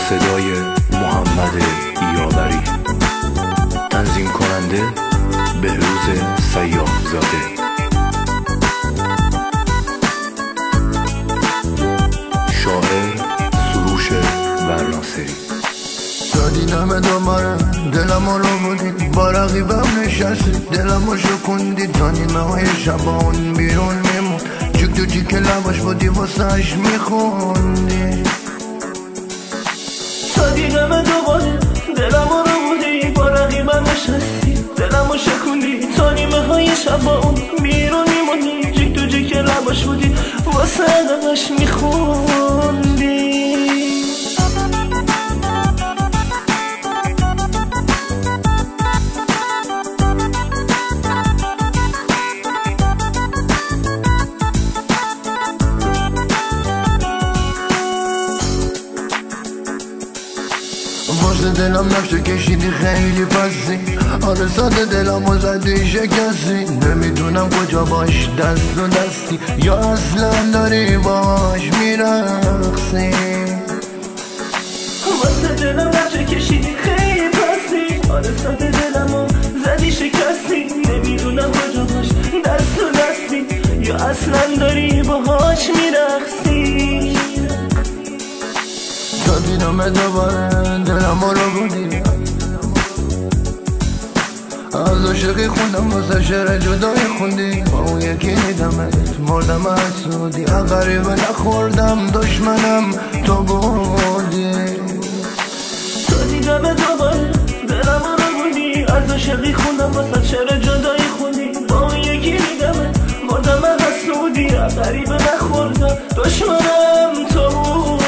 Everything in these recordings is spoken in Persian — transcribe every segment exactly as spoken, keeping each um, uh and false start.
صدای محمد یاوری، تنظیم کننده بهروز سیاح‌زاده، شاعر سروش ورناصری. دادی نمه دوباره دلمو رو بودی، با رقیبم نشستی دلمو شکوندی، تا نیمه های شبان بیرون میمون، چک تو چی که لباش بودی واسهش میخوندی. دادی نمه دوباره دلمو رو بودی، با رقیبم نشستی دلمو شکوندی، تا نیمه های شبان بیرون میمونی، چک تو چی که لباش بودی واسهش میخوندی. واسه دلم نفشه کشیدی خیلی پسی، آره ساده دلمو زدی شکستی، نمیدونم کجا باش دست و دستی یا اصلا داری باش میرقصی. واسه دلم نفشه کشیدی خیلی پسی، آره ساده دلمو زدی شکستی، نمیدونم کجا باش دست و دستی یا اصلا داری باهاش میرقصی. دادی نمه دوباره دلمو رو بودی، از عاشقی خوندم واسه شعر جدایی خوندی، با اون یکی دیدمت مردم حسودی، غریبه نخوردم دشمنم تو بودی. دادی نمه دوباره دلمو رو بودی، از عاشقی خوندم واسه شعر جدایی خوندی، با اون یکی دیدمت مردم حسودی، غریبه نخوردم دشمنم تو بودی.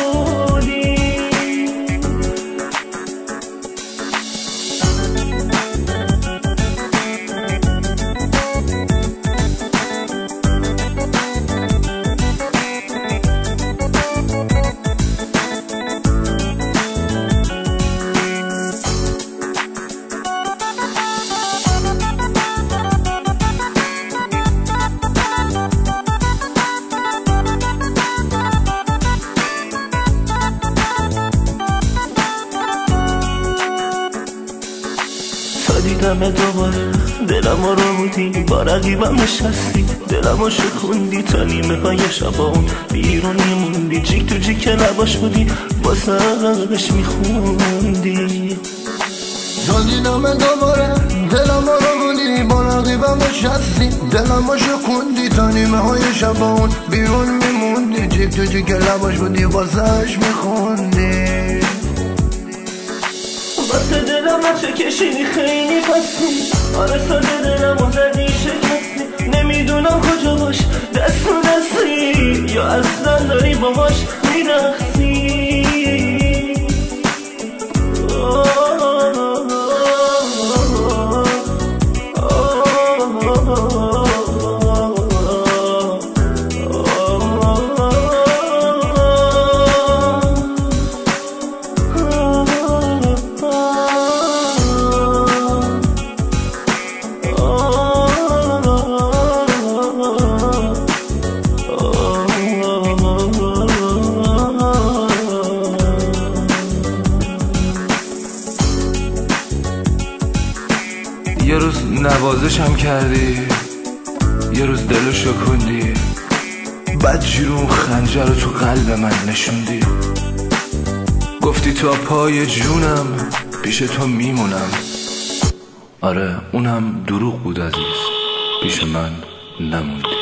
دیدم دوباره دلمو رو بودی، با رقیبم نشستی دلمو شکوندی، تا نیمه های شبان بیرون میموندی، جیک تو جیک لباش بودی واسهش میخوندی. دادی نمه دوباره دلمو رو بودی، با رقیبم نشستی دلمو شکوندی، تا نیمه های شبان بیرون میموندی، جیک تو جیک لباش بودی واسهش میخوندی. واسه دلم نفشه کشیدی خیلی پسی، آره ساده دلمو زدی شکستی، نمیدونم کجا باش دست و دستی یا اصلا داری باهاش میرقصی. یه روز نوازشم کردی، یه روز دلو شکوندی، بعد جیرون خنجر رو تو قلب من نشوندی، گفتی تا پای جونم پیش تو میمونم، آره اونم دروغ بود عزیز، پیش من نموندی.